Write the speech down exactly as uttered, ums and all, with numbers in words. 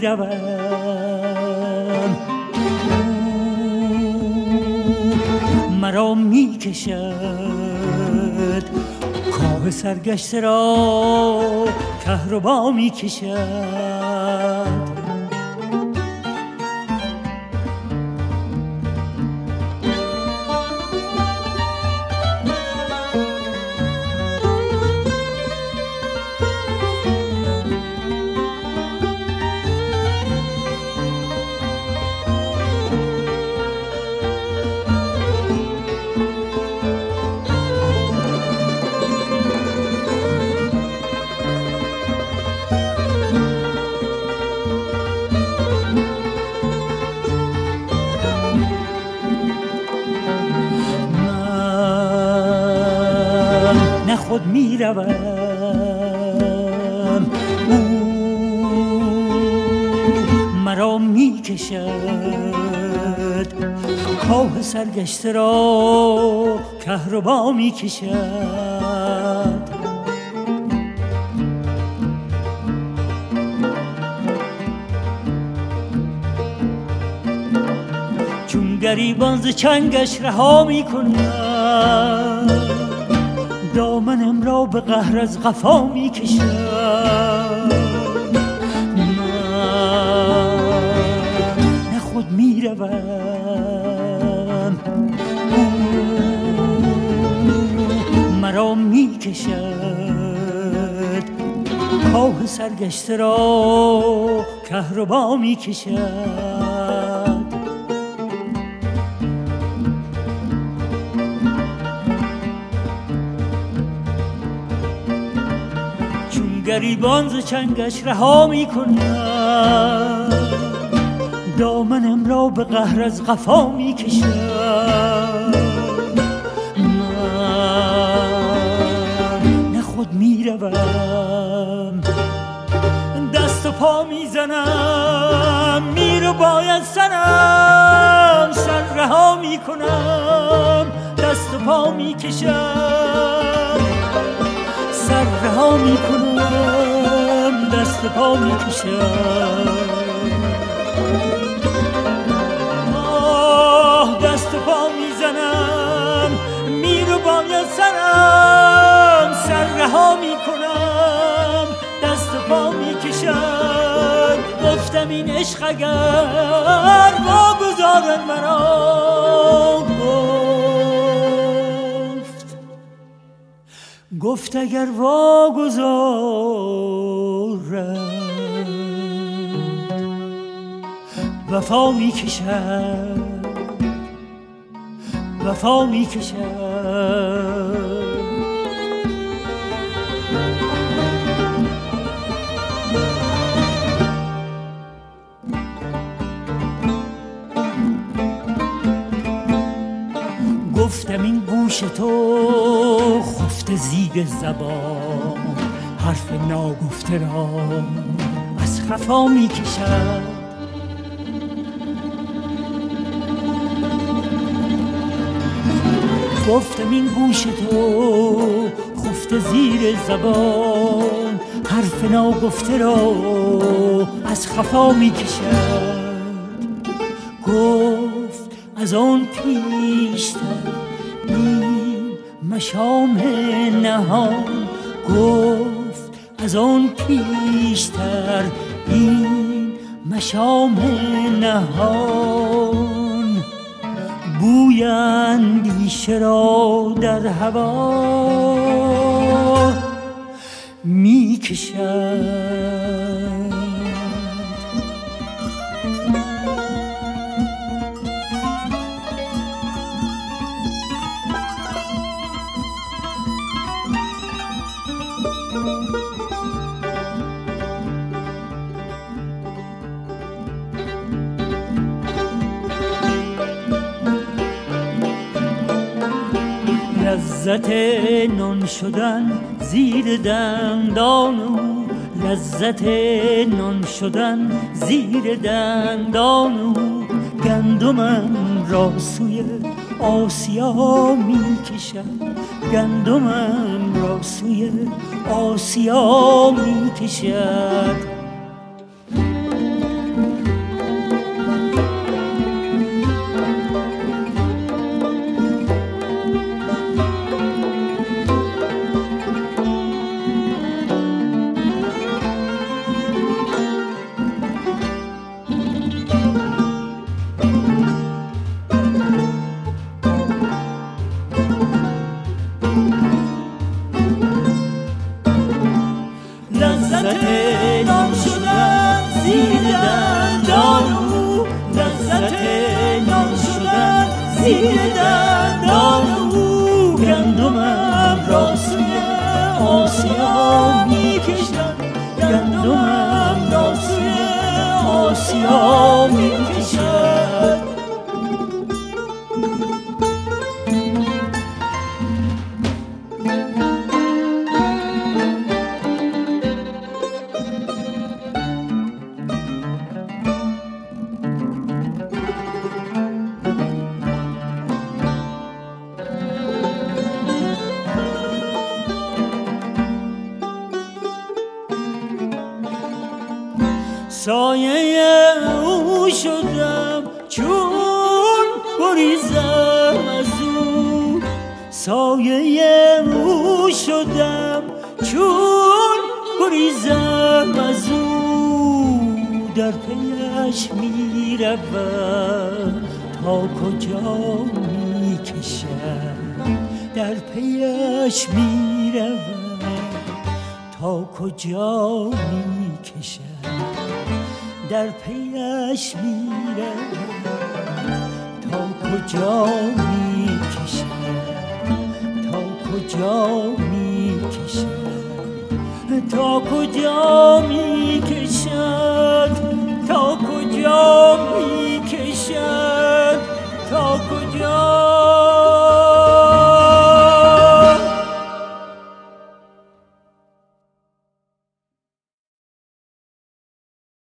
روم مرا می کشد کاه سرگشته را کهربا می کشد. خود می روم او مرا می کشد کاه سرگشته را کهربا می کشد. چون گریبان ز چنگش رها می کنم دامنم را به قهر از قفا می کشد. من نه خود می روم مرا می کشد کاه سرگشته را کهربا می کشد. گریبان ز چنگش رها می کنم دامنم را به قهر از قفا می کشم. من نه خود می روم دست و پا می زنم میر و باید سنم سر رها می کنم دست و پا می کشم سر رها می کنم دست پا می کشم. آه دست پا می زنم میر و باید سرم سر رها می کنم دست پا می کشم. گفتم این عشق اگر واگذارد مرا گفت اگر واگذارد وفا می کشد وفا می کشد. گفتم این گوش تو خفته زیر زبان حرف ناگفته را از خفا می کشد. گفتم این گوش تو خفته زیر زبان حرف ناگفته را از خفا می کشد. گفت از آن پیشتر این مشام نهان گفت از آن پیشتر این مشام نهان بوی اندیشه را در هوا می کشد. لذت نان شدن زیر دندان او لذت نان شدن زیر دندان او گندمم را سوی آسیا می کشد گندمم را سوی آسیا می کشد. کشد دان او گندمم را سوی آسیا می کشد گندمم را سوی آسیا می کشد سایه او شدم چون گریزم از او سایه او شدم چون گریزم از او در پیش می روم تا کجا می کشم در پیش می روم تا کجا می کشم در پیش میرم تا کجا میکشم تا کجا میکشم تا کجا میکشد تا کجا